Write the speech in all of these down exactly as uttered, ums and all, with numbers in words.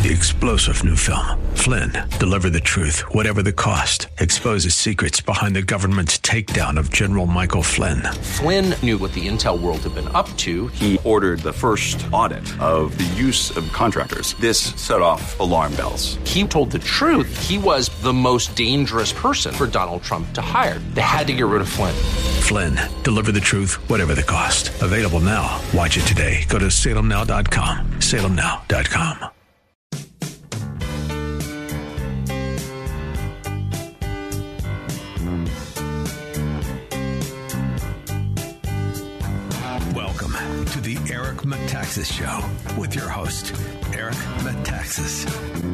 the explosive new film, Flynn, deliver the truth, whatever the cost, exposes secrets behind the government's takedown of General Michael Flynn. Flynn knew what the intel world had been up to. He ordered the first audit of the use of contractors. This set off alarm bells. He told the truth. He was the most dangerous person for Donald Trump to hire. They had to get rid of Flynn. Flynn, deliver the truth, whatever the cost. Available now. Watch it today. Go to salem now dot com. salem now dot com. Welcome to the Eric Metaxas Show with your host, Eric Metaxas.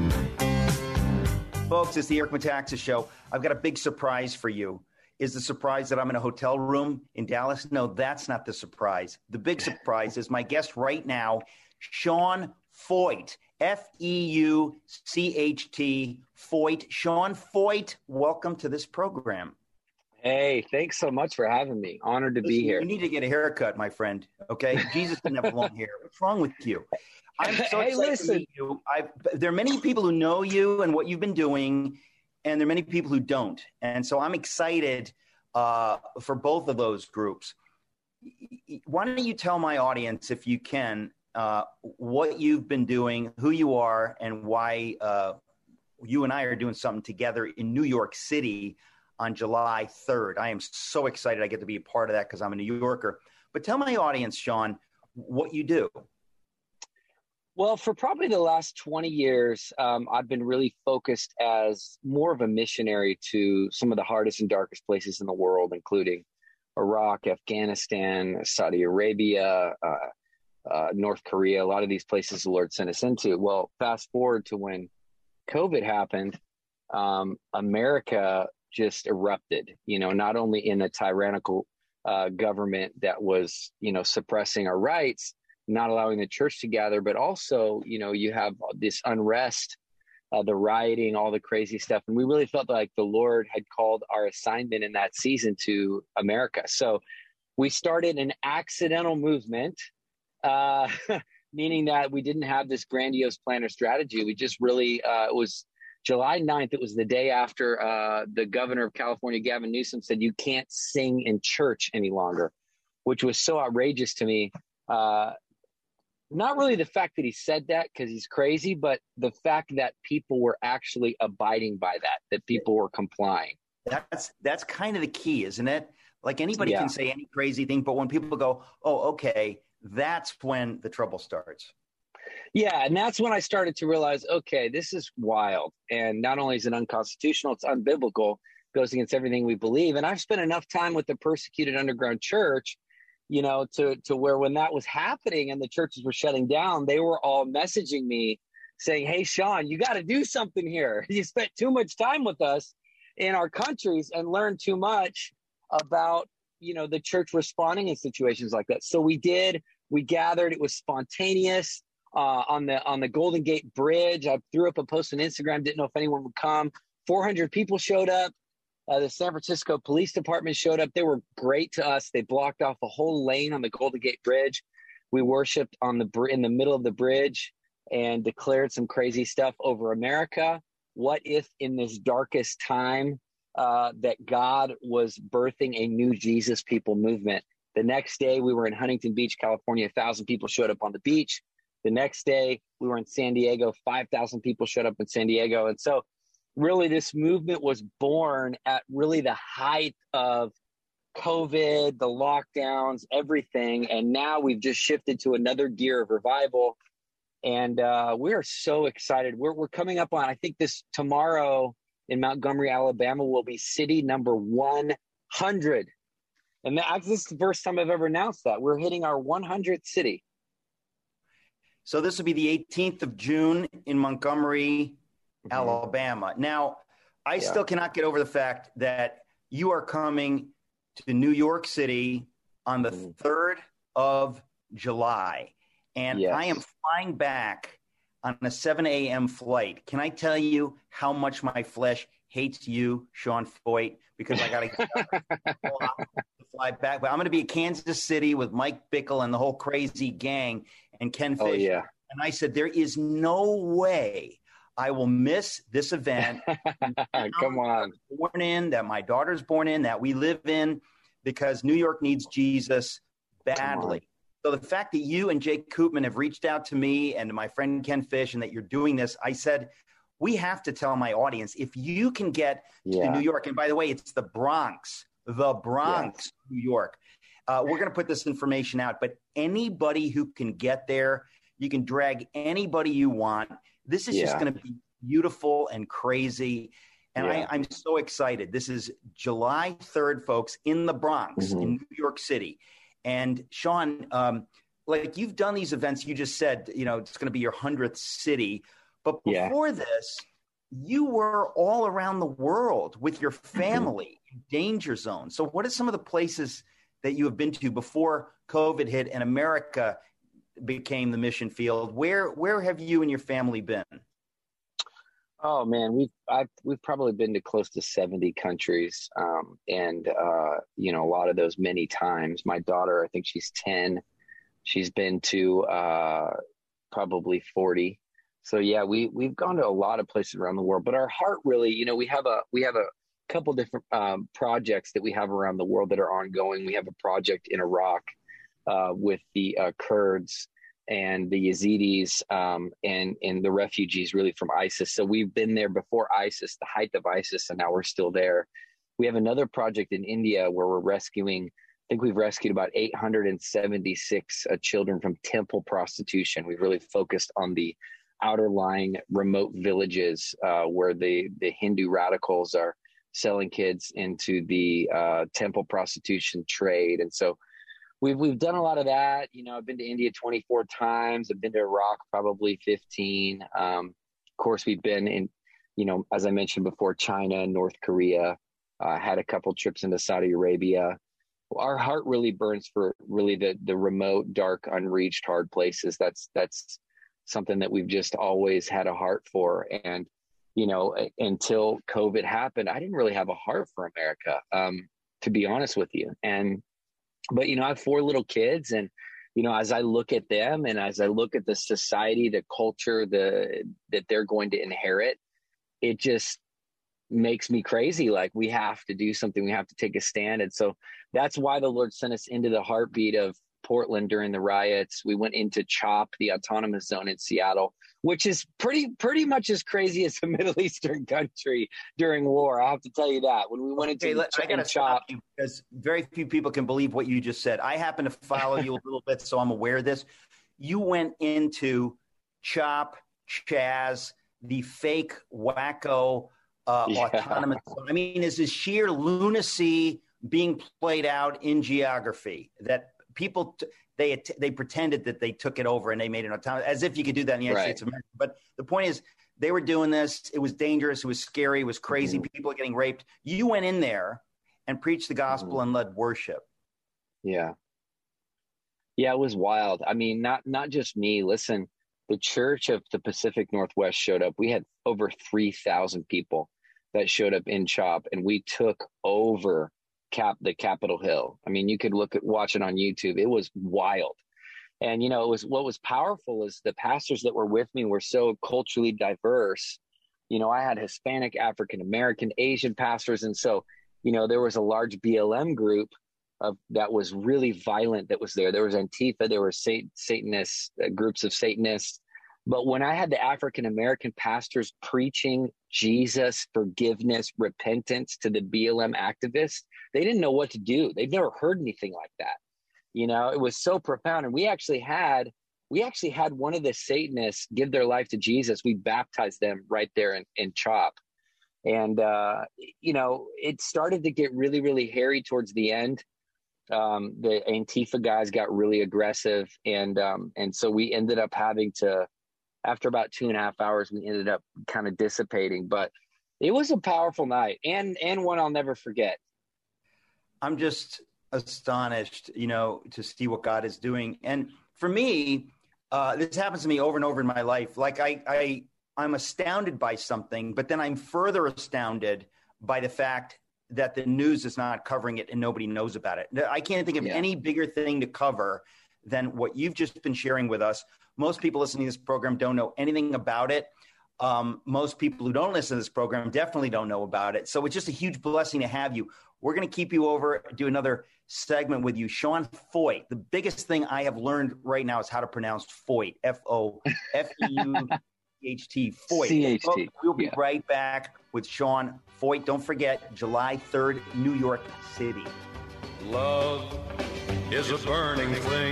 Folks, it's the Eric Metaxas Show. I've got a big surprise for you. Is the surprise that I'm in a hotel room in Dallas? No, that's not the surprise. The big surprise is my guest right now, Sean Feucht, F E U C H T, Feucht. Sean Feucht, welcome to this program. Hey, thanks so much for having me. Honored to Listen, be here. You need to get a haircut, my friend, okay? Jesus didn't have long hair. What's wrong with you? I'm so Hey, excited listen. to meet you. I've, there are many people who know you and what you've been doing, and there are many people who don't. And so I'm excited uh, for both of those groups. Why don't you tell my audience, if you can, uh, what you've been doing, who you are, and why uh, you and I are doing something together in New York City on July third. I am so excited I get to be a part of that because I'm a New Yorker. But tell my audience, Sean, what you do. Well, for probably the last twenty years, um, I've been really focused as more of a missionary to some of the hardest and darkest places in the world, including Iraq, Afghanistan, Saudi Arabia, uh, uh, North Korea, a lot of these places the Lord sent us into. Well, fast forward to when COVID happened, um, America just erupted, you know, not only in a tyrannical uh, government that was, you know, suppressing our rights, not allowing the church to gather, but also, you know, you have this unrest, uh, the rioting, all the crazy stuff. And we really felt like the Lord had called our assignment in that season to America. So we started an accidental movement, uh, meaning that we didn't have this grandiose plan or strategy. We just really, uh, it was July ninth. It was the day after uh, the governor of California, Gavin Newsom, said, you can't sing in church any longer, which was so outrageous to me. Uh, Not really the fact that he said that because he's crazy, but the fact that people were actually abiding by that, that people were complying. That's that's kind of the key, isn't it? Like anybody Yeah. can say any crazy thing, but when people go, oh, okay, that's when the trouble starts. Yeah, and that's when I started to realize, okay, this is wild. And not only is it unconstitutional, it's unbiblical, goes against everything we believe. And I've spent enough time with the persecuted underground church, you know, to, to where when that was happening and the churches were shutting down, they were all messaging me saying, hey, Sean, you got to do something here. You spent too much time with us in our countries and learned too much about, you know, the church responding in situations like that. So we did, we gathered, it was spontaneous uh, on the, on the Golden Gate Bridge. I threw up a post on Instagram, didn't know if anyone would come. four hundred people showed up. Uh, the San Francisco Police Department showed up. They were great to us. They blocked off a whole lane on the Golden Gate Bridge. We worshiped on the br- in the middle of the bridge and declared some crazy stuff over America. What if in this darkest time uh, that God was birthing a new Jesus people movement? The next day we were in Huntington Beach, California. A thousand people showed up on the beach. The next day we were in San Diego. five thousand people showed up in San Diego. And so really, this movement was born at really the height of COVID, the lockdowns, everything. And now we've just shifted to another gear of revival. And uh, we're so excited. We're, we're coming up on, I think this tomorrow in Montgomery, Alabama, will be city number one hundred. And that, this is the first time I've ever announced that. We're hitting our one hundredth city. So this will be the eighteenth of June in Montgomery, Mm-hmm. Alabama. Now, I yeah. still cannot get over the fact that you are coming to New York City on the mm-hmm. third of July, and yes. I am flying back on a seven a.m. flight. Can I tell you how much my flesh hates you, Sean Feucht, because I got to fly back. But I'm going to be in Kansas City with Mike Bickle and the whole crazy gang and Ken Fish. Oh, yeah. And I said, there is no way I will miss this event. Come on. Born in, that my daughter's born in, that we live in, because New York needs Jesus badly. So the fact that you and Jake Koopman have reached out to me and to my friend Ken Fish and that you're doing this, I said, we have to tell my audience, if you can get yeah. to New York, and by the way, it's the Bronx, the Bronx, yeah. New York. Uh, we're going to put this information out, but anybody who can get there, you can drag anybody you want. This is yeah. just going to be beautiful and crazy. And yeah. I, I'm so excited. This is July third, folks, in the Bronx, mm-hmm. in New York City. And Sean, um, like you've done these events, you just said, you know, it's going to be your hundredth city. But before yeah. this, you were all around the world with your family, mm-hmm. danger zone. So what are some of the places that you have been to before COVID hit and America became the mission field? Where where have you and your family been? Oh man, we've I've, we've probably been to close to seventy countries, um, and uh, you know, a lot of those many times. My daughter, I think she's ten. She's been to uh, probably forty. So yeah, we we've gone to a lot of places around the world. But our heart really, you know, we have a we have a couple different um, projects that we have around the world that are ongoing. We have a project in Iraq uh, with the uh, Kurds and the Yazidis um, and, and the refugees really from ISIS. So we've been there before ISIS, the height of ISIS, and now we're still there. We have another project in India where we're rescuing, I think we've rescued about eight hundred seventy-six uh, children from temple prostitution. We've really focused on the outer lying remote villages uh, where the, the Hindu radicals are selling kids into the uh, temple prostitution trade. And so we've, we've done a lot of that. You know, I've been to India twenty-four times. I've been to Iraq probably fifteen. Um, of course, we've been in, you know, as I mentioned before, China, North Korea, uh, had a couple trips into Saudi Arabia. Our heart really burns for really the, the remote, dark, unreached, hard places. That's, that's something that we've just always had a heart for. And, you know, until COVID happened, I didn't really have a heart for America, um, to be honest with you. And, but, you know, I have four little kids, and, you know, as I look at them and as I look at the society, the culture, the, that they're going to inherit, it just makes me crazy. Like, we have to do something. We have to take a stand. And so that's why the Lord sent us into the heartbeat of Portland during the riots. We went into CHOP, the autonomous zone in Seattle, which is pretty pretty much as crazy as a Middle Eastern country during war. I have to tell you that. When we went into okay, let, ch- I gotta CHOP, stop you because very few people can believe what you just said. I happen to follow you a little bit, so I'm aware of this. You went into CHOP, Chaz, the fake wacko uh, yeah. autonomous zone. I mean, is this sheer lunacy being played out in geography that people t- they they pretended that they took it over and they made it autonomous, as if you could do that in the United right. States of America. But the point is, they were doing this. It was dangerous. It was scary. It was crazy. Mm-hmm. People were getting raped. You went in there and preached the gospel mm-hmm. and led worship. Yeah, yeah, it was wild. I mean, not not just me. Listen, the Church of the Pacific Northwest showed up. We had over three thousand people that showed up in CHOP, and we took over Cap the Capitol Hill. I mean, you could look at watch it on YouTube. It was wild. And, you know, it was what was powerful is the pastors that were with me were so culturally diverse. You know, I had Hispanic, African American, Asian pastors. And so, you know, there was a large B L M group of that was really violent that was there. There was Antifa, there were Sat- Satanists, uh, groups of Satanists. But when I had the African American pastors preaching Jesus, forgiveness, repentance to the B L M activists, they didn't know what to do. They've never heard anything like that. You know, it was so profound. And we actually had, we actually had one of the Satanists give their life to Jesus. We baptized them right there in, in CHOP. And, uh, you know, it started to get really, really hairy towards the end. Um, the Antifa guys got really aggressive. And, um, and so we ended up having to, after about two and a half hours, we ended up kind of dissipating, but it was a powerful night and, and one I'll never forget. I'm just astonished, you know, to see what God is doing. And for me, uh, this happens to me over and over in my life. Like I, I, I'm astounded by something, but then I'm further astounded by the fact that the news is not covering it and nobody knows about it. I can't think of yeah. any bigger thing to cover than what you've just been sharing with us. Most people listening to this program don't know anything about it. Um, most people who don't listen to this program definitely don't know about it. So it's just a huge blessing to have you. We're going to keep you over, do another segment with you. Sean Feucht. The biggest thing I have learned right now is how to pronounce Feucht, F O F E U C H T, Feucht. C H T. We'll be yeah. right back with Sean Feucht. Don't forget, July third, New York City. Love is a burning thing,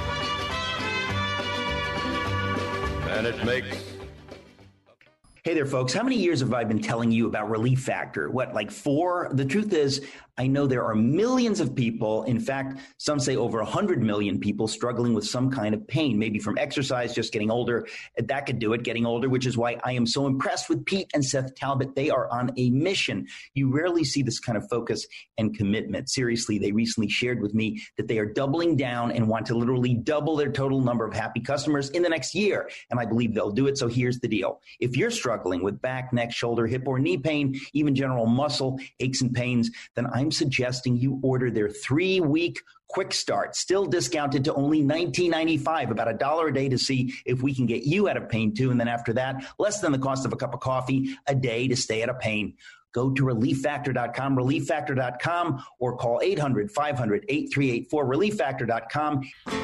and it makes... Hey there, folks. How many years have I been telling you about Relief Factor? What, like four? The truth is, I know there are millions of people, in fact, some say over one hundred million people struggling with some kind of pain, maybe from exercise, just getting older. That could do it, getting older, which is why I am so impressed with Pete and Seth Talbot. They are on a mission. You rarely see this kind of focus and commitment. Seriously, they recently shared with me that they are doubling down and want to literally double their total number of happy customers in the next year. And I believe they'll do it. So here's the deal. If you're struggling with back, neck, shoulder, hip, or knee pain, even general muscle aches and pains, then I'm suggesting you order their three-week quick start, still discounted to only nineteen ninety-five, about a dollar a day to see if we can get you out of pain too. And then after that, less than the cost of a cup of coffee a day to stay out of pain. Go to relief factor dot com, relief factor dot com, or call eight hundred, five hundred, eight three eight four, relief factor dot com.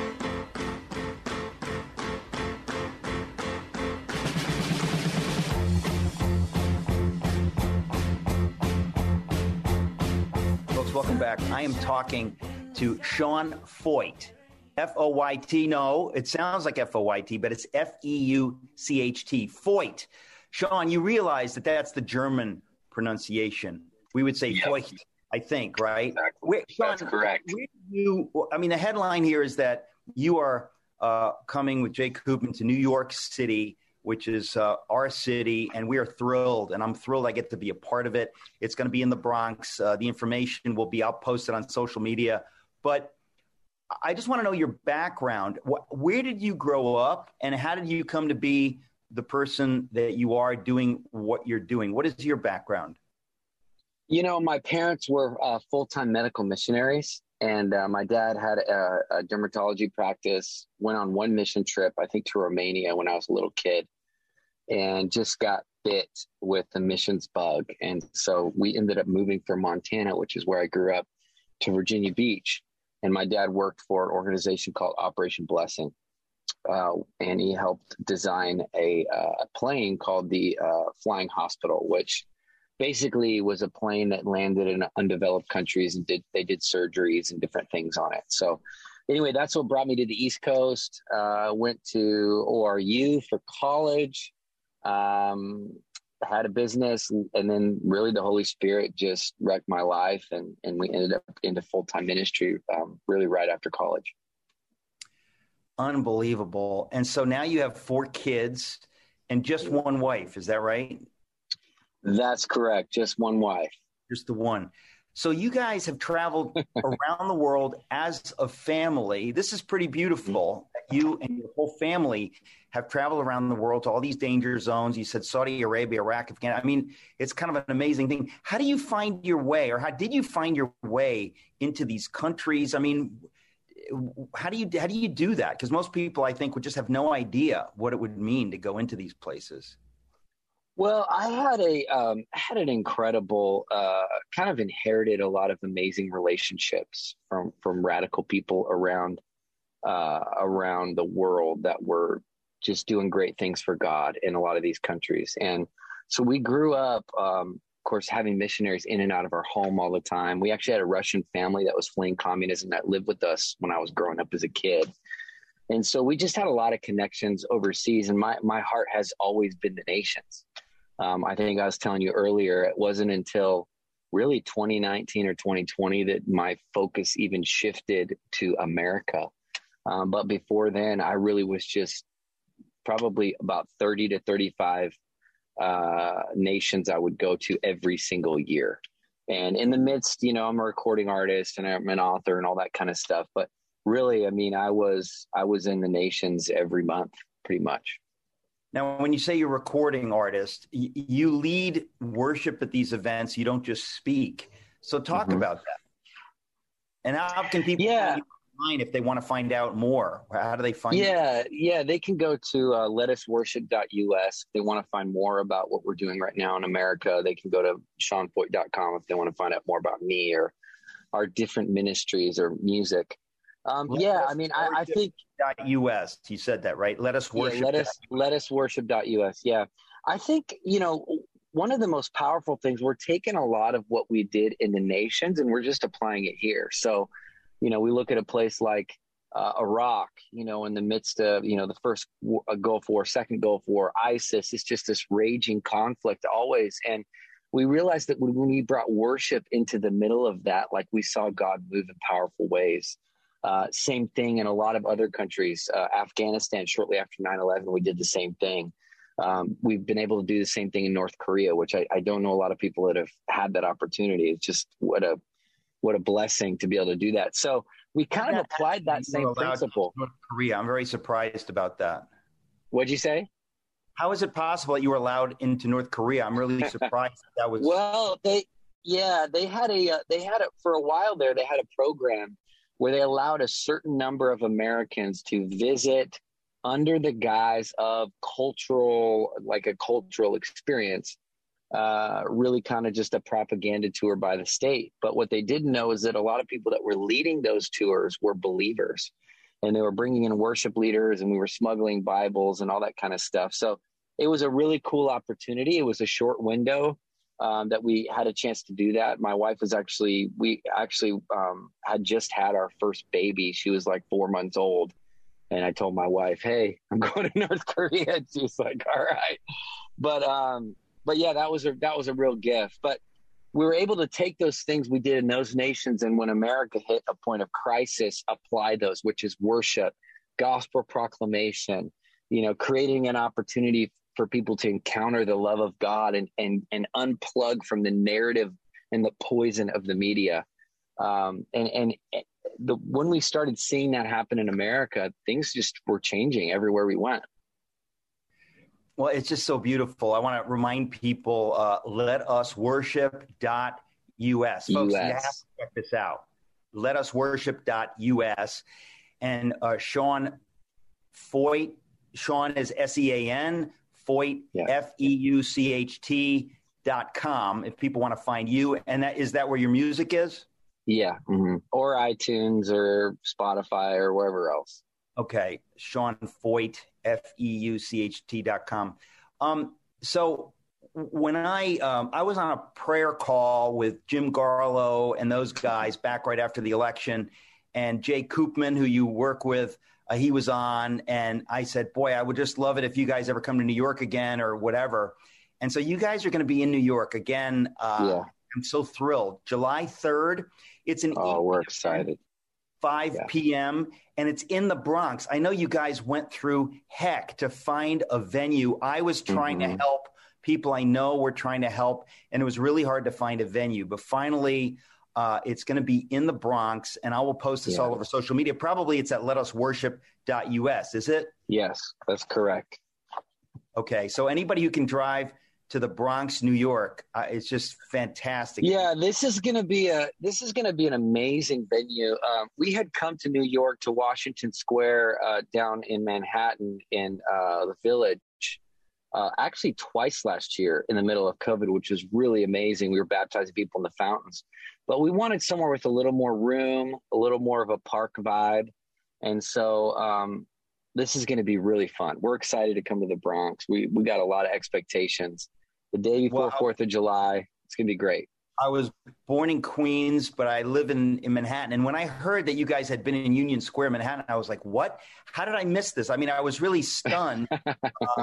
Welcome back. I am talking to Sean Feucht, F O Y T. No, it sounds like F O Y T, but it's F E U C H T, Feucht. Sean, you realize that that's the German pronunciation. We would say yep. Feucht, I think, right? Exactly. Where, Sean, that's correct. Where you, I mean, the headline here is that you are uh, coming with Jay Koopman to New York City, which is uh, our city, and we are thrilled, and I'm thrilled I get to be a part of it. It's going to be in the Bronx. Uh, the information will be out posted on social media. But I just want to know your background. Wh- where did you grow up, and how did you come to be the person that you are doing what you're doing? What is your background? You know, my parents were uh, full-time medical missionaries, and uh, my dad had a, a dermatology practice, went on one mission trip, I think to Romania when I was a little kid, and just got bit with the missions bug. And so we ended up moving from Montana, which is where I grew up, to Virginia Beach. And my dad worked for an organization called Operation Blessing. Uh, and he helped design a, uh, a plane called the uh, Flying Hospital, which basically was a plane that landed in undeveloped countries and did they did surgeries and different things on it. So anyway, that's what brought me to the East Coast. Uh, went to O R U for college, um, had a business, and then really the Holy Spirit just wrecked my life, and, and we ended up into full-time ministry um, really right after college. Unbelievable. And so now you have four kids and just one wife. Is that right? That's correct. Just one wife. Just the one. So you guys have traveled around the world as a family. This is pretty beautiful. You and your whole family have traveled around the world to all these danger zones. You said Saudi Arabia, Iraq, Afghanistan. I mean, it's kind of an amazing thing. How do you find your way, or how did you find your way into these countries? I mean, how do you how do you do that? Because most people, I think, would just have no idea what it would mean to go into these places. Well, I had a um, had an incredible uh, kind of inherited a lot of amazing relationships from from radical people around uh, around the world that were just doing great things for God in a lot of these countries. And so we grew up, um, of course, having missionaries in and out of our home all the time. We actually had a Russian family that was fleeing communism that lived with us when I was growing up as a kid. And so we just had a lot of connections overseas, and my, my heart has always been the nations. Um, I think I was telling you earlier, it wasn't until really twenty nineteen or twenty twenty that my focus even shifted to America. Um, but before then, I really was just probably about thirty to thirty-five uh, nations I would go to every single year. And in the midst, you know, I'm a recording artist and I'm an author and all that kind of stuff. But really, I mean, I was I was in the nations every month, pretty much. Now, when you say you're a recording artist, y- you lead worship at these events. You don't just speak. So talk mm-hmm. about that. And how can people yeah. online if they want to find out more? How do they find Yeah, you? yeah, they can go to uh, let us worship dot U S. If they want to find more about what we're doing right now in America, they can go to sean feucht dot com if they want to find out more about me or our different ministries or music. Um, yeah, I mean, I, I think .U S. You said that, right? Let us worship. Yeah, let us let us worship dot U S. Yeah, I think, you know, one of the most powerful things, we're taking a lot of what we did in the nations and we're just applying it here. So, you know, we look at a place like uh, Iraq, you know, in the midst of, you know, the first war, uh, Gulf War, second Gulf War, ISIS, it's just this raging conflict always. And we realized that when we brought worship into the middle of that, like we saw God move in powerful ways. Uh, same thing in a lot of other countries. Uh, Afghanistan, shortly after nine eleven, we did the same thing. Um, we've been able to do the same thing in North Korea, which I, I don't know a lot of people that have had that opportunity. It's just what a what a blessing to be able to do that. So we kind of applied that same principle. North Korea, I'm very surprised about that. What'd you say? How is it possible that you were allowed into North Korea? I'm really surprised that, that was. Well, they yeah they had a uh, they had a for a while there. They had a program where they allowed a certain number of Americans to visit under the guise of cultural, like a cultural experience, uh, really kind of just a propaganda tour by the state. But what they didn't know is that a lot of people that were leading those tours were believers, and they were bringing in worship leaders, and we were smuggling Bibles and all that kind of stuff. So it was a really cool opportunity. It was a short window. Um, that we had a chance to do that. My wife was actually, we actually um, had just had our first baby. She was like four months old. And I told my wife, hey, I'm going to North Korea. And she was like, all right. But, um, but yeah, that was a, that was a real gift. But we were able to take those things we did in those nations. And when America hit a point of crisis, apply those, which is worship, gospel proclamation, you know, creating an opportunity for people to encounter the love of God and, and, and unplug from the narrative and the poison of the media. Um, and, and the, when we started seeing that happen in America, things just were changing everywhere we went. Well, it's just so beautiful. I want to remind people, uh, let us worship dot U S. Folks, U S. You have to check this out. let us worship dot U S. And uh, Sean Feucht, Sean is S E A N, Feucht, yeah. F E U C H T dot com if people want to find you. And that is that where your music is? Yeah. Mm-hmm. Or iTunes or Spotify or wherever else. Okay. Sean Feucht, F E U C H T dot com. Um, so when I, um, I was on a prayer call with Jim Garlow and those guys back right after the election, and Jay Koopman, who you work with, uh, he was on, and I said, boy, I would just love it if you guys ever come to New York again or whatever. And so you guys are going to be in New York again. Uh, yeah. I'm so thrilled. July third. It's an oh, we're excited. five p.m. and it's in the Bronx. I know you guys went through heck to find a venue. I was trying mm-hmm. to help people I know were trying to help, and it was really hard to find a venue. But finally, uh, it's going to be in the Bronx, and I will post this yeah. all over social media. Probably it's at let us worship dot U S, is it? Yes, that's correct. Okay, so anybody who can drive to the Bronx, New York, uh, it's just fantastic. Yeah, this is going to be a this is going to be an amazing venue. Um, we had come to New York to Washington Square uh, down in Manhattan in uh, the Village, uh, actually twice last year in the middle of COVID, which was really amazing. We were baptizing people in the fountains, but we wanted somewhere with a little more room, a little more of a park vibe, and so um, this is going to be really fun. We're excited to come to the Bronx. We we got a lot of expectations. The day before well, Fourth of July, it's going to be great. I was born in Queens, but I live in, in Manhattan. And when I heard that you guys had been in Union Square, Manhattan, I was like, what? How did I miss this? I mean, I was really stunned. uh,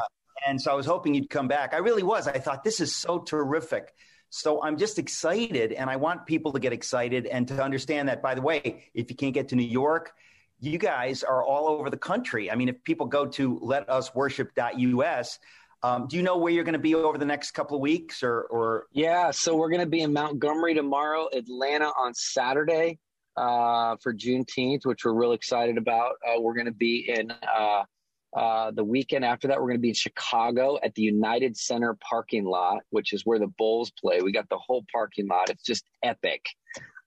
and so I was hoping you'd come back. I really was. I thought, this is so terrific. So I'm just excited, and I want people to get excited and to understand that, by the way, if you can't get to New York, you guys are all over the country. I mean, if people go to let us worship dot U S, Um, do you know where you're going to be over the next couple of weeks or, or? Yeah, so we're going to be in Montgomery tomorrow, Atlanta on Saturday uh, for Juneteenth, which we're real excited about. Uh, we're going to be in uh, uh, the weekend after that. We're going to be in Chicago at the United Center parking lot, which is where the Bulls play. We got the whole parking lot. It's just epic.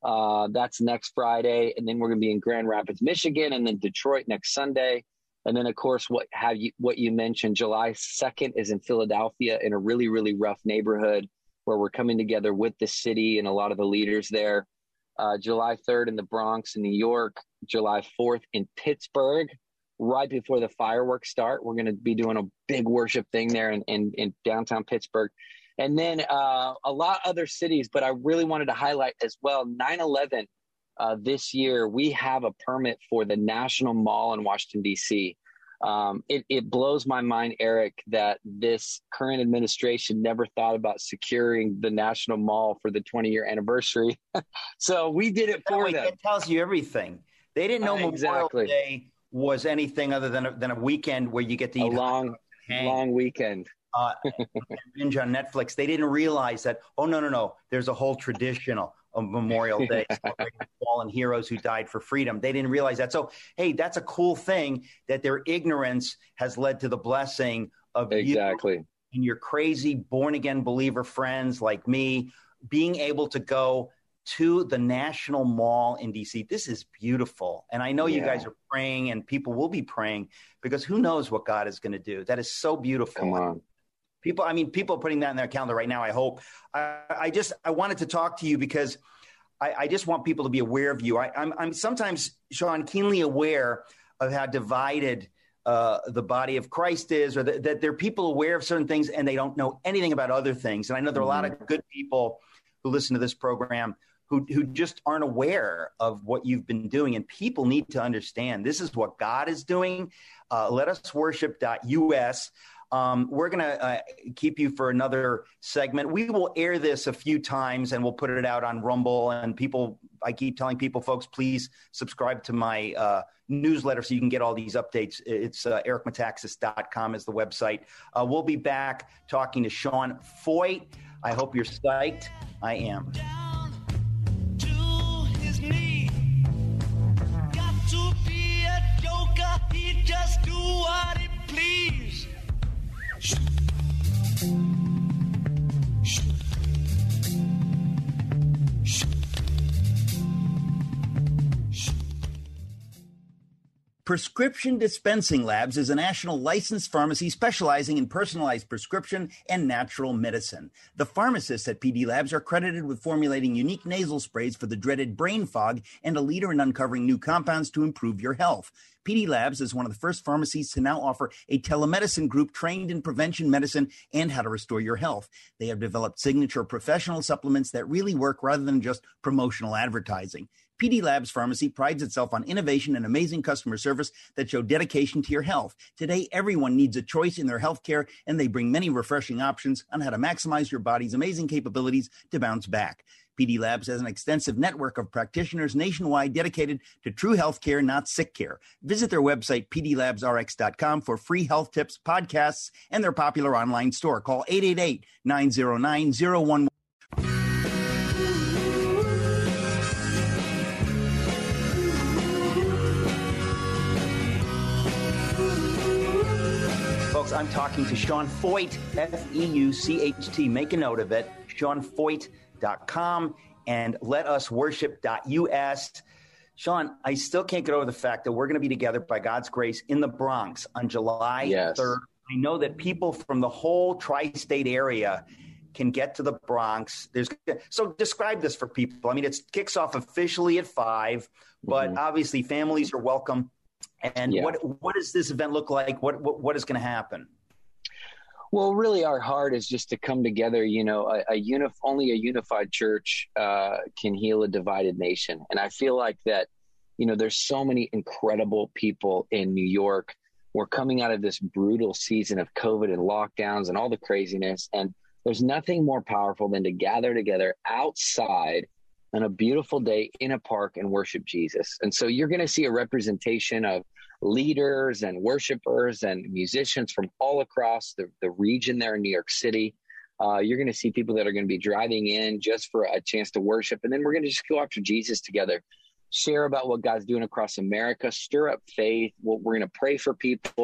Uh, that's next Friday. And then we're going to be in Grand Rapids, Michigan, and then Detroit next Sunday. And then, of course, what have you what you mentioned, July second is in Philadelphia, in a really, really rough neighborhood where we're coming together with the city and a lot of the leaders there. Uh, July third in the Bronx in New York, July fourth in Pittsburgh, right before the fireworks start. We're going to be doing a big worship thing there in, in, in downtown Pittsburgh. And then uh, a lot of other cities, but I really wanted to highlight as well, nine eleven uh, this year, we have a permit for the National Mall in Washington, D C. Um, it, it blows my mind, Eric, that this current administration never thought about securing the National Mall for the twenty-year anniversary. So we did it for them. It tells you everything. They didn't know uh, exactly. Memorial Day was anything other than a, than a weekend where you get to eat a long, long weekend. uh, binge on Netflix. They didn't realize that, oh, no, no, no. There's a whole tradition of Memorial Day, fallen heroes who died for freedom. They didn't realize that. So, hey, that's a cool thing that their ignorance has led to the blessing of exactly. you and your crazy born-again believer friends like me being able to go to the National Mall in D C. This is beautiful. And I know yeah. you guys are praying, and people will be praying, because who knows what God is going to do. That is so beautiful. Come on. People, I mean, people are putting that in their calendar right now, I hope. I, I just, I wanted to talk to you because I, I just want people to be aware of you. I, I'm, I'm sometimes, Sean, keenly aware of how divided uh, the body of Christ is, or that, that there are people aware of certain things and they don't know anything about other things. And I know there are mm-hmm. a lot of good people who listen to this program who, who just aren't aware of what you've been doing. And people need to understand this is what God is doing. Uh, let us worship dot U S. Um, we're going to uh, keep you for another segment. We will air this a few times and we'll put it out on Rumble. And people, I keep telling people, folks, please subscribe to my uh, newsletter so you can get all these updates. It's uh, eric metaxas dot com is the website. Uh, we'll be back talking to Sean Feucht. I hope you're psyched. I am. Down to his knee. Got to be a joker. He just do what he please. Prescription Dispensing Labs is a national licensed pharmacy specializing in personalized prescription and natural medicine. The pharmacists at P D Labs are credited with formulating unique nasal sprays for the dreaded brain fog and a leader in uncovering new compounds to improve your health. P D Labs is one of the first pharmacies to now offer a telemedicine group trained in prevention medicine and how to restore your health. They have developed signature professional supplements that really work rather than just promotional advertising. P D Labs Pharmacy prides itself on innovation and amazing customer service that show dedication to your health. Today, everyone needs a choice in their health care, and they bring many refreshing options on how to maximize your body's amazing capabilities to bounce back. P D Labs has an extensive network of practitioners nationwide dedicated to true health care, not sick care. Visit their website, p d labs r x dot com, for free health tips, podcasts, and their popular online store. Call eight eight eight, nine zero nine, zero one one. Folks, I'm talking to Sean Feucht, F E U C H T. Make a note of it, sean feucht dot com and let us worship dot U S. Sean, I still can't get over the fact that we're going to be together by God's grace in the Bronx on July yes. third. I know that people from the whole tri-state area can get to the Bronx. There's so describe this for people. I mean, it kicks off officially at five, but mm-hmm. obviously families are welcome. And yeah. what what does this event look like? What what, what is going to happen? Well, really, our heart is just to come together. You know, a, a unif- only a unified church uh, can heal a divided nation. And I feel like that, you know, there's so many incredible people in New York. We're coming out of this brutal season of COVID and lockdowns and all the craziness. And there's nothing more powerful than to gather together outside on a beautiful day in a park and worship Jesus. And so you're going to see a representation of leaders and worshipers and musicians from all across the, the region there in New York City. Uh, you're going to see people that are going to be driving in just for a chance to worship. And then we're going to just go after Jesus together, share about what God's doing across America, stir up faith. We're going to pray for people.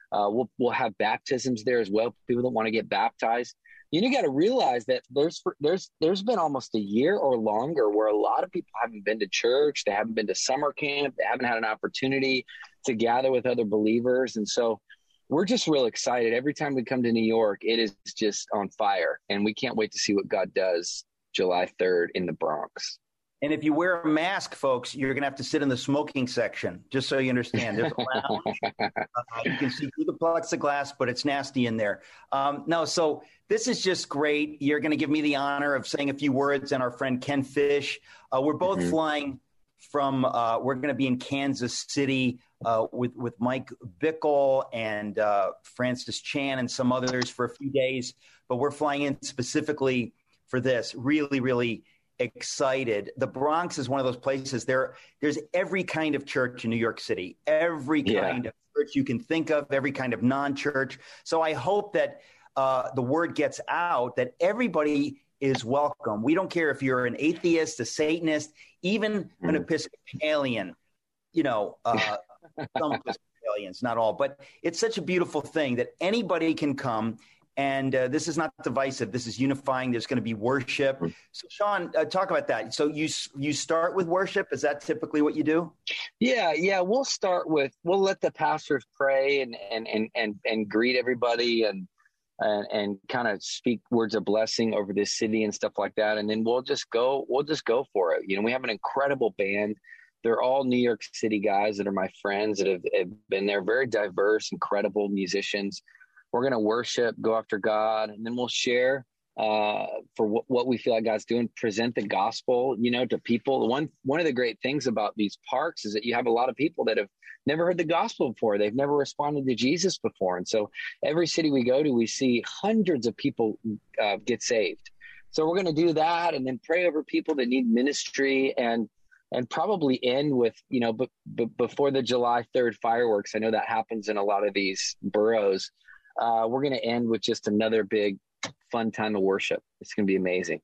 Uh, we'll we'll have baptisms there as well. People that want to get baptized. You know, you got to realize that there's there's there's been almost a year or longer where a lot of people haven't been to church, they haven't been to summer camp, they haven't had an opportunity to gather with other believers, and so we're just real excited. Every time we come to New York, it is just on fire, and we can't wait to see what God does July third in the Bronx. And if you wear a mask, folks, you're going to have to sit in the smoking section, just so you understand. There's a lounge. uh, you can see through the plexiglass, but it's nasty in there. Um, no, so this is just great. You're going to give me the honor of saying a few words, and our friend Ken Fish. Uh, we're both mm-hmm. flying from uh, – we're going to be in Kansas City uh, with, with Mike Bickle and uh, Francis Chan and some others for a few days. But we're flying in specifically for this. Really, really – excited. The Bronx is one of those places there. There's every kind of church in New York City, every kind yeah. of church you can think of, every kind of non-church. So I hope that uh, the word gets out that everybody is welcome. We don't care if you're an atheist, a Satanist, even mm. an Episcopalian, you know, uh, some Episcopalians, not all, but it's such a beautiful thing that anybody can come. And uh, this is not divisive. This is unifying. There's going to be worship. So, Sean, uh, talk about that. So you you start with worship. Is that typically what you do? Yeah, yeah. We'll start with we'll let the pastors pray and and and and, and greet everybody and and, and kind of speak words of blessing over this city and stuff like that. And then we'll just go. We'll just go for it. You know, we have an incredible band. They're all New York City guys that are my friends that have, have been there. Very diverse, incredible musicians. We're going to worship, go after God, and then we'll share uh, for what, what we feel like God's doing, present the gospel, you know, to people. One one of the great things about these parks is that you have a lot of people that have never heard the gospel before. They've never responded to Jesus before. And so every city we go to, we see hundreds of people uh, get saved. So we're going to do that and then pray over people that need ministry and and probably end with, you know, b- b- before the July third fireworks. I know that happens in a lot of these boroughs. Uh, we're going to end with just another big fun time of worship. It's going to be amazing.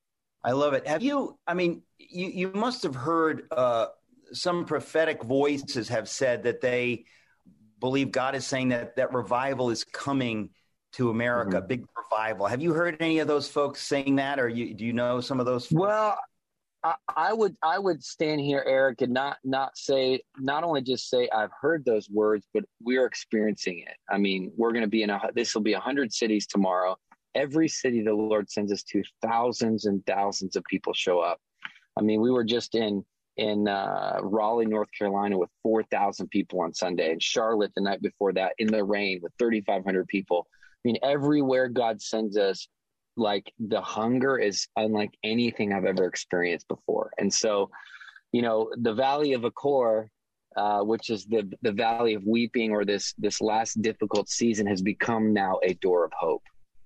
I love it. Have you, I mean, you, you must have heard uh, some prophetic voices have said that they believe God is saying that that revival is coming to America, mm-hmm. big revival. Have you heard any of those folks saying that, or you, do you know some of those folks? Well, I, I would I would stand here, Eric, and not not say not only just say I've heard those words, but we're experiencing it. I mean, we're going to be in a this will be a hundred cities tomorrow. Every city the Lord sends us to, thousands and thousands of people show up. I mean, we were just in in uh, Raleigh, North Carolina, with four thousand people on Sunday, and Charlotte the night before that in the rain with thirty-five hundred people. I mean, everywhere God sends us, like the hunger is unlike anything I've ever experienced before. And so, you know, the Valley of Achor, uh, which is the the Valley of Weeping, or this this last difficult season, has become now a door of hope.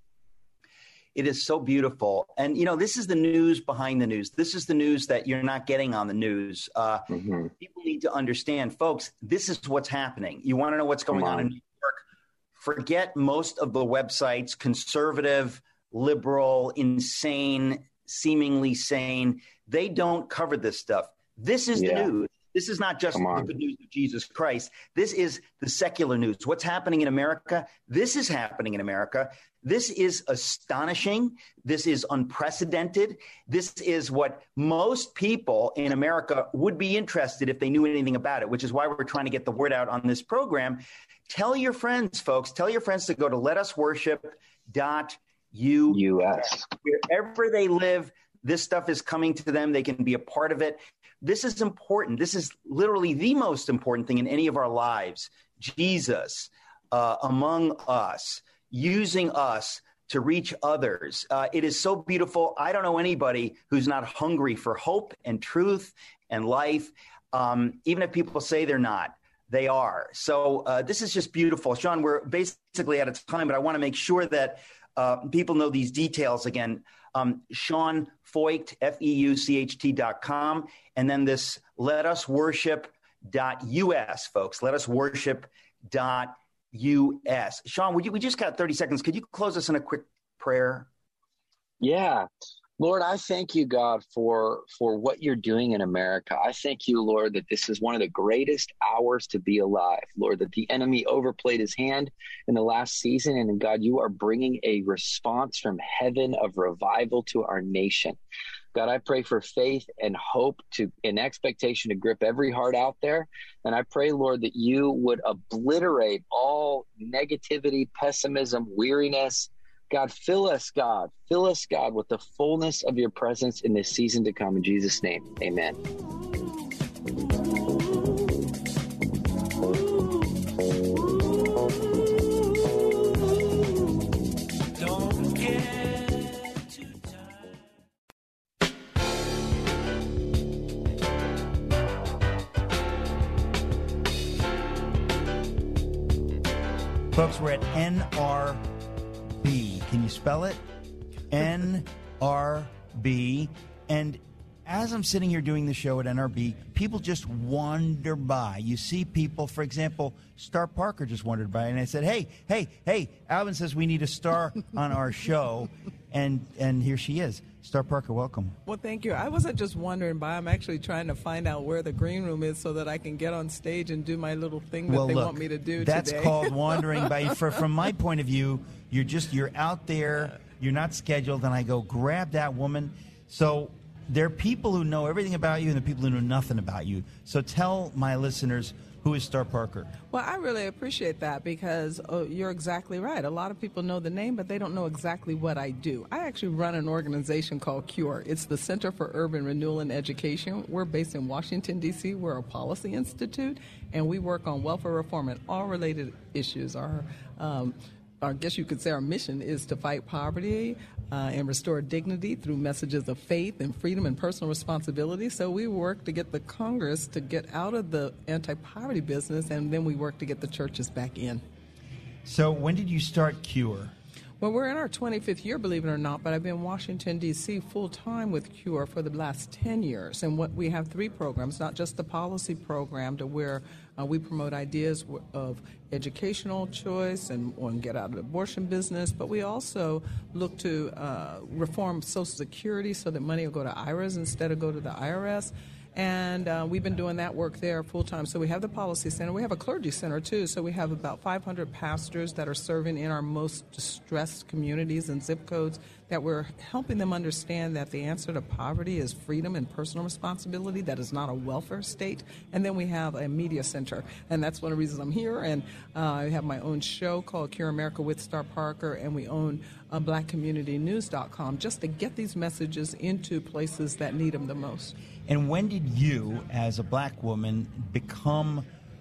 It is so beautiful. And, you know, this is the news behind the news. This is the news that you're not getting on the news. Uh, mm-hmm. People need to understand, folks, this is what's happening. You want to know what's going on. on in New York? Forget most of the websites, conservative, liberal, insane, seemingly sane. They don't cover this stuff. This is yeah. the news. This is not just the good news of Jesus Christ. This is the secular news. What's happening in America? This is happening in America. This is astonishing. This is unprecedented. This is what most people in America would be interested if they knew anything about it, which is why we're trying to get the word out on this program. Tell your friends, folks. Tell your friends to go to let us worship dot U S. Wherever they live, this stuff is coming to them. They can be a part of it. This is important. This is literally the most important thing in any of our lives. Jesus uh, among us, using us to reach others. Uh, it is so beautiful. I don't know anybody who's not hungry for hope and truth and life. Um, even if people say they're not, they are. So uh, this is just beautiful. Sean, we're basically out of time, but I want to make sure that uh, people know these details again. Um, Sean Feucht, F E U C H T dot com. And then this let us worship dot U S, folks. let us worship dot U S. Sean, would you, we just got thirty seconds. Could you close us in a quick prayer? Yeah. Lord, I thank you, God, for for what you're doing in America. I thank you, Lord, that this is one of the greatest hours to be alive. Lord, that the enemy overplayed his hand in the last season. And God, you are bringing a response from heaven of revival to our nation. God, I pray for faith and hope to and expectation to grip every heart out there. And I pray, Lord, that you would obliterate all negativity, pessimism, weariness. God, fill us, God. Fill us, God, with the fullness of your presence in this season to come. In Jesus' name, amen. Folks, we're at N R B. Can you spell it? N R B. And as I'm sitting here doing the show at N R B, people just wander by. You see people, for example, Star Parker just wandered by, and I said, hey, hey, hey, Alvin says we need a star on our show, and and here she is. Star Parker, welcome. Well, thank you. I wasn't just wandering by. I'm actually trying to find out where the green room is so that I can get on stage and do my little thing that well, they look, want me to do that's today. That's called wandering by. For, from my point of view, you're just, you're out there, you're not scheduled, and I go, grab that woman. So there are people who know everything about you and the people who know nothing about you. So tell my listeners, who is Star Parker? Well, I really appreciate that because oh, you're exactly right. A lot of people know the name, but they don't know exactly what I do. I actually run an organization called CURE. It's the Center for Urban Renewal and Education. We're based in Washington, D C We're a policy institute, and we work on welfare reform and all related issues. Our um, I guess you could say our mission is to fight poverty uh, and restore dignity through messages of faith and freedom and personal responsibility. So we work to get the Congress to get out of the anti-poverty business, and then we work to get the churches back in. So when did you start CURE? Well, we're in our twenty-fifth year, believe it or not, but I've been in Washington, D C full-time with CURE for the last ten years. And what we have three programs, not just the policy program to where uh, we promote ideas of educational choice and, and get out of the abortion business, but we also look to uh, reform Social Security so that money will go to I R As instead of go to the I R S. And uh, we've been doing that work there full time. So we have the policy center. We have a clergy center, too. So we have about five hundred pastors that are serving in our most distressed communities and zip codes that we're helping them understand that the answer to poverty is freedom and personal responsibility. That is not a welfare state. And then we have a media center. And that's one of the reasons I'm here. And uh, I have my own show called Cure America with Star Parker. And we own uh, black community news dot com just to get these messages into places that need them the most. And when did you, as a black woman, become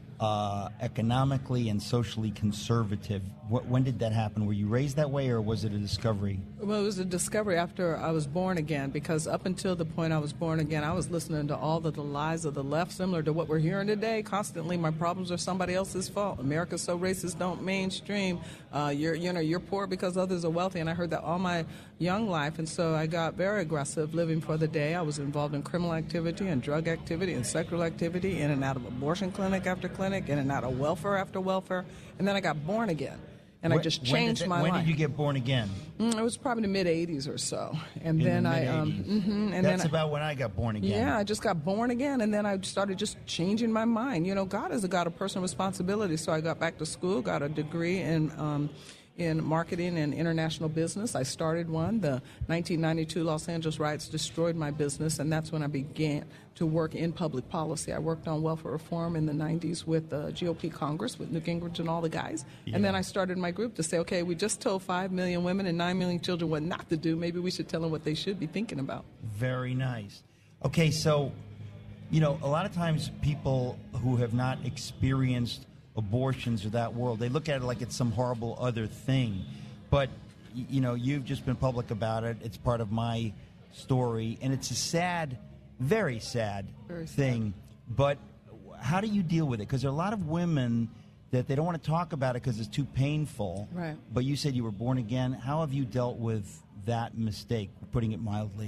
uh, economically and socially conservative? What, when did that happen? Were you raised that way, or was it a discovery? Well, it was a discovery after I was born again, because up until the point I was born again, I was listening to all of the lies of the left, similar to what we're hearing today. Constantly, my problems are somebody else's fault. America's so racist, don't mainstream. Uh, you're, you know, you're poor because others are wealthy, and I heard that all my young life, and so I got very aggressive, living for the day. I was involved in criminal activity and drug activity and sexual activity, in and out of abortion clinic after clinic, in and out of welfare after welfare, and then I got born again. And when, I just changed when my when life. When did you get born again? Mm, it was probably the mid eighties or so, and In then the I. Um, mm-hmm, and That's then about I, when I got born again. Yeah, I just got born again, and then I started just changing my mind. You know, God is a God of personal responsibility. So I got back to school, got a degree in. Um, in marketing and international business. I started one. The nineteen ninety-two Los Angeles riots destroyed my business, and that's when I began to work in public policy. I worked on welfare reform in the nineties with the G O P Congress, with Newt Gingrich and all the guys. Yeah. And then I started my group to say, okay, we just told five million women and nine million children what not to do. Maybe we should tell them what they should be thinking about. Very nice. Okay, so, you know, a lot of times people who have not experienced abortions or that world, they look at it like it's some horrible other thing. But, you know, you've just been public about it. It's part of my story. And it's a sad, very sad very sad. thing. But how do you deal with it? Because there are a lot of women that they don't want to talk about it because it's too painful. Right. But you said you were born again. How have you dealt with that mistake, putting it mildly?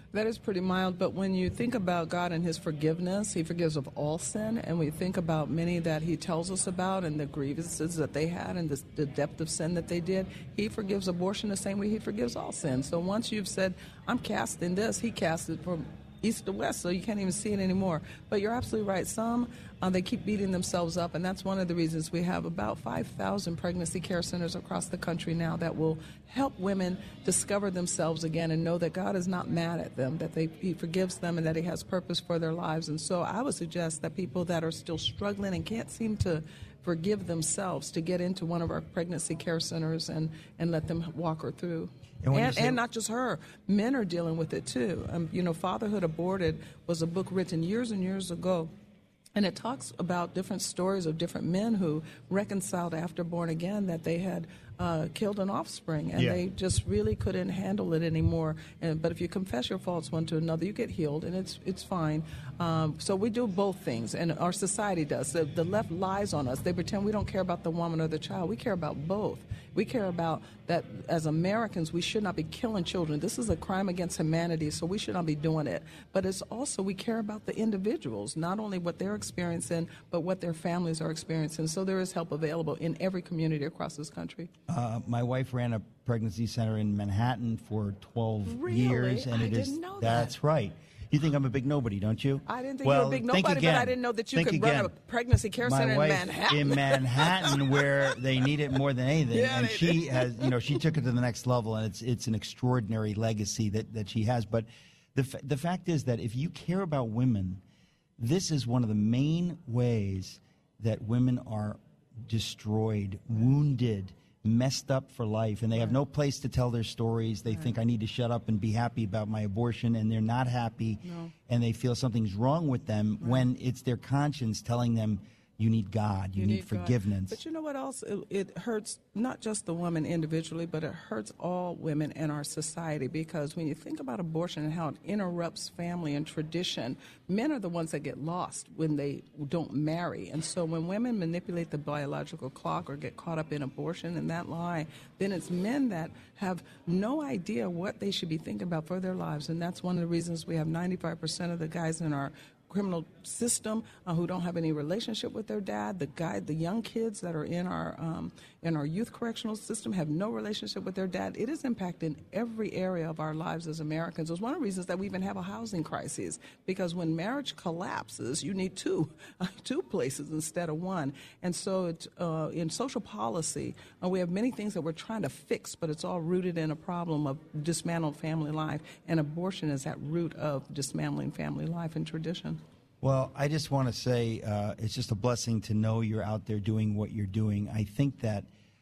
That is pretty mild, but when you think about God and his forgiveness, he forgives of all sin, and we think about many that he tells us about and the grievances that they had and the, the depth of sin that they did, he forgives abortion the same way he forgives all sin. So once you've said, I'm casting this, he casts it from east to west, so you can't even see it anymore. But you're absolutely right. Some, uh, they keep beating themselves up, and that's one of the reasons we have about five thousand pregnancy care centers across the country now that will help women discover themselves again and know that God is not mad at them, that they, he forgives them, and that he has purpose for their lives. And so I would suggest that people that are still struggling and can't seem to forgive themselves to get into one of our pregnancy care centers and, and let them walk her through. And, and, say, and not just her, men are dealing with it too. Um, you know, Fatherhood Aborted was a book written years and years ago, and it talks about different stories of different men who reconciled after born again that they had uh, killed an offspring, and yeah. they just really couldn't handle it anymore. And, but if you confess your faults one to another, you get healed, and it's it's fine. Um, so we do both things, and our society does. The, the left lies on us. They pretend we don't care about the woman or the child. We care about both. We care about that as Americans, we should not be killing children. This is a crime against humanity, so we should not be doing it. But it's also, we care about the individuals, not only what they're experiencing, but what their families are experiencing. So there is help available in every community across this country. Uh, my wife ran a pregnancy center in Manhattan for twelve really? years. And I it didn't is, know that. That's right. You think I'm a big nobody, don't you? I didn't think well, you were a big nobody, again. but I didn't know that you think could again. run a pregnancy care My center in wife Manhattan. in Manhattan, where they need it more than anything, Yeah, and they she do. has, you know, she took it to the next level, and it's it's an extraordinary legacy that, that she has. But the f- the fact is that if you care about women, this is one of the main ways that women are destroyed, wounded, messed up for life, and they have no place to tell their stories. They right. think I need to shut up and be happy about my abortion, and they're not happy, no. and they feel something's wrong with them right. when it's their conscience telling them you need God, you, you need, need forgiveness. God. But you know what else? It, it hurts not just the woman individually, but it hurts all women in our society, because when you think about abortion and how it interrupts family and tradition, men are the ones that get lost when they don't marry. And so when women manipulate the biological clock or get caught up in abortion and that lie, then it's men that have no idea what they should be thinking about for their lives. And that's one of the reasons we have ninety-five percent of the guys in our criminal system uh, who don't have any relationship with their dad. The guy, the young kids that are in our um, in our youth correctional system have no relationship with their dad. It is impacting every area of our lives as Americans. It's one of the reasons that we even have a housing crisis, because when marriage collapses, you need two uh, two places instead of one. And so it, uh, in social policy, uh, we have many things that we're trying to fix, but it's all rooted in a problem of dismantled family life, and abortion is at root of dismantling family life and tradition. Well, I just want to say uh, it's just a blessing to know you're out there doing what you're doing. I think that,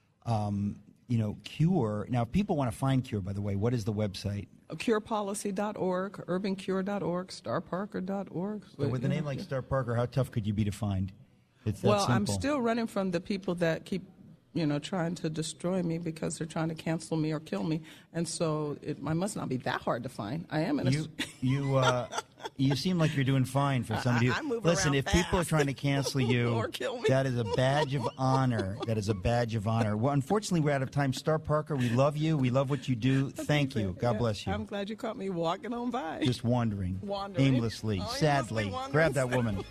um, you know, Cure, now if people want to find Cure, by the way, what is the website? cure policy dot org, urban cure dot org, star parker dot org. So with a name like Star Parker, how tough could you be to find? It's that well, simple. I'm still running from the people that keep, you know, trying to destroy me because they're trying to cancel me or kill me. And so it I must not be that hard to find. I am in a... You, you, uh, you seem like you're doing fine for somebody. I, I move Listen, around if fast. people are trying to cancel you, or kill me. that is a badge of honor. That is a badge of honor. Well, unfortunately, we're out of time. Star Parker, we love you. We love what you do. Thank you. God yeah, bless you. I'm glad you caught me walking on by. Just wandering. Wandering. Aimlessly. Oh, sadly. aimlessly Grab that woman.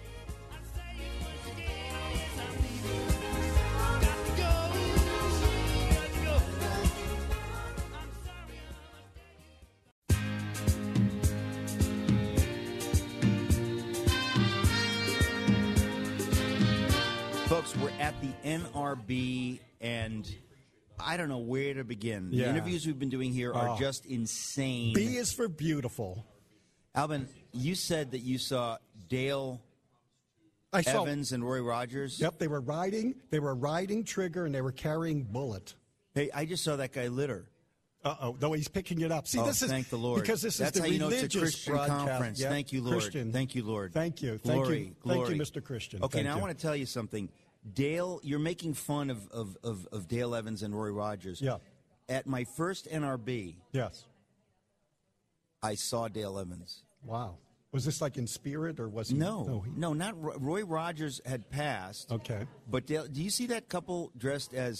Folks, we're at the N R B, and I don't know where to begin. The Yeah. interviews we've been doing here are Oh. just insane. B is for beautiful. Alvin, you said that you saw Dale I saw, Evans and Roy Rogers. Yep, they were riding. They were riding Trigger, and they were carrying Bullet. Hey, I just saw that guy litter. Uh oh, no, he's picking it up. See, oh, this is thank the Lord. because this That's is the how you know religious it's a Christian broadcast. conference. Yep, Thank you, Lord. Christian. Thank you, Lord. Thank you. Thank glory, you. glory. Thank you, Mister Christian. Okay, Thank now you. I want to tell you something. Dale, you're making fun of, of, of, of Dale Evans and Roy Rogers. Yeah. At my first N R B, Yes. I saw Dale Evans. Wow. Was this like in spirit, or was he? No, no, he- no, not Roy, Roy Rogers had passed. Okay. But Dale, do you see that couple dressed as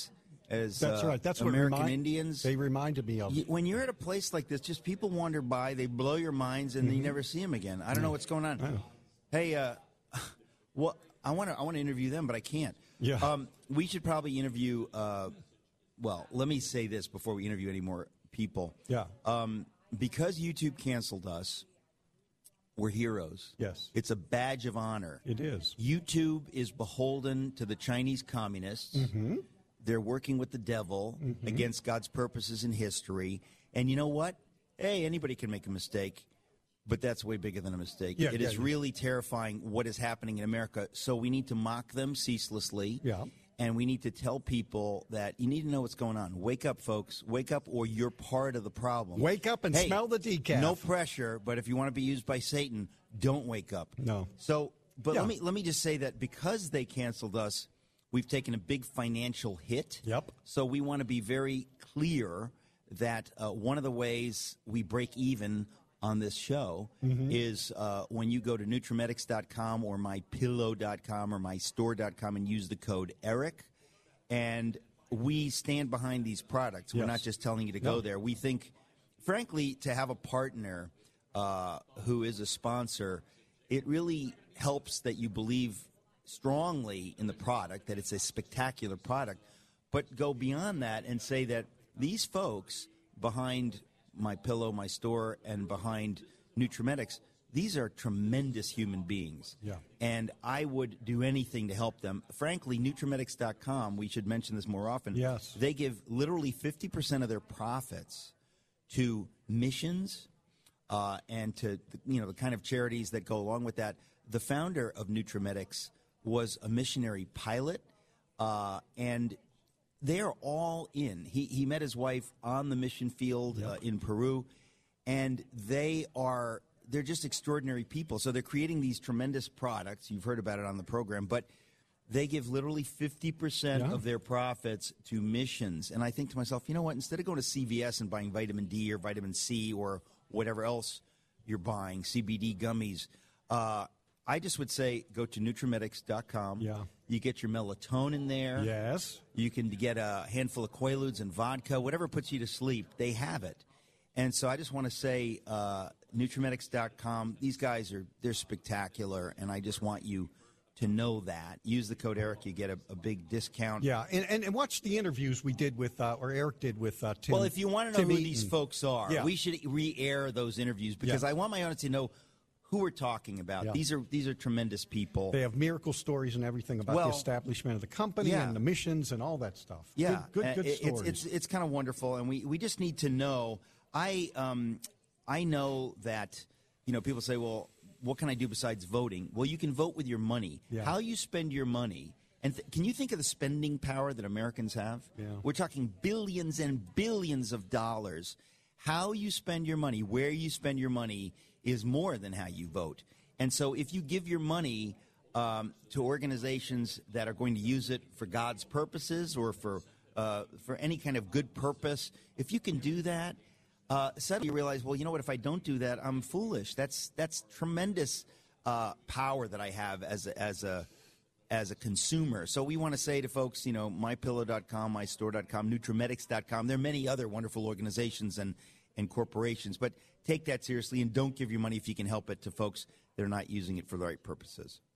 as That's uh, right. That's what American remind, Indians. They reminded me of. You, when you're at a place like this, just people wander by, they blow your minds, and mm-hmm. you never see them again. I don't know what's going on. Hey, uh, well, I want to I want to interview them, but I can't. Yeah. Um, we should probably interview. Uh, well, let me say this before we interview any more people. Yeah. Um, because YouTube canceled us, we're heroes. Yes. It's a badge of honor. It is. YouTube is beholden to the Chinese communists. Mm-hmm. They're working with the devil mm-hmm. against God's purposes in history. And you know what? Hey, anybody can make a mistake, but that's way bigger than a mistake. Yeah, it yeah, is yeah. really terrifying what is happening in America. So we need to mock them ceaselessly. Yeah. And we need to tell people that you need to know what's going on. Wake up, folks. Wake up, or you're part of the problem. Wake up and hey, smell the decaf. No pressure, but if you want to be used by Satan, don't wake up. No. So, but Yeah. let me let me just say that because they canceled us, we've taken a big financial hit. Yep. So we want to be very clear that uh, one of the ways we break even on this show Mm-hmm. is uh, when you go to Nutrimetics dot com or my pillow dot com or my store dot com and use the code ERIC. And we stand behind these products. We're Yes. not just telling you to go No. there. We think, frankly, to have a partner uh, who is a sponsor, it really helps that you believe strongly in the product, that it's a spectacular product, but go beyond that and say that these folks behind my pillow, my store, and behind Nutrimetics, these are tremendous human beings. Yeah. And I would do anything to help them. Frankly, Nutrimetics dot com, we should mention this more often. Yes. They give literally fifty percent of their profits to missions uh, and to, you know, the kind of charities that go along with that. The founder of Nutrimetics was a missionary pilot, uh, and they're all in. He he met his wife on the mission field Yep. uh, in Peru, and they are they're just extraordinary people. So they're creating these tremendous products. You've heard about it on the program, but they give literally fifty percent Yeah. of their profits to missions. And I think to myself, you know what? Instead of going to C V S and buying vitamin D or vitamin C or whatever else you're buying, C B D gummies, uh, I just would say go to Nutrimetics dot com. Yeah. You get your melatonin there. Yes. You can get a handful of Quaaludes and vodka, whatever puts you to sleep. They have it. And so I just want to say uh, Nutrimetics dot com, these guys are they're spectacular, and I just want you to know that. Use the code ERIC, you get a, a big discount. Yeah, and, and, and watch the interviews we did with, uh, or Eric did with uh, Tim. Well, if you want to know Tim who Eaton. these folks are, Yeah. we should re-air those interviews because Yeah. I want my audience to know who we're talking about. Yeah. These are these are tremendous people. They have miracle stories and everything about Well, the establishment of the company yeah. and the missions and all that stuff. Yeah, good, uh, good, good it- stories. It's it's, it's kind of wonderful, and we, we just need to know. I um I know that you know people say, well, what can I do besides voting? Well, you can vote with your money. Yeah. How you spend your money, and th- can you think of the spending power that Americans have? Yeah. We're talking billions and billions of dollars. How you spend your money, where you spend your money, is more than how you vote. And so, if you give your money um, to organizations that are going to use it for God's purposes or for uh, for any kind of good purpose, if you can do that, uh, suddenly you realize, well, you know what? If I don't do that, I'm foolish. That's that's tremendous uh, power that I have as a, as a as a consumer. So we want to say to folks, you know, my pillow dot com, my store dot com, Nutrimetics dot com. There are many other wonderful organizations and and corporations, but take that seriously and don't give your money if you can help it to folks that are not using it for the right purposes.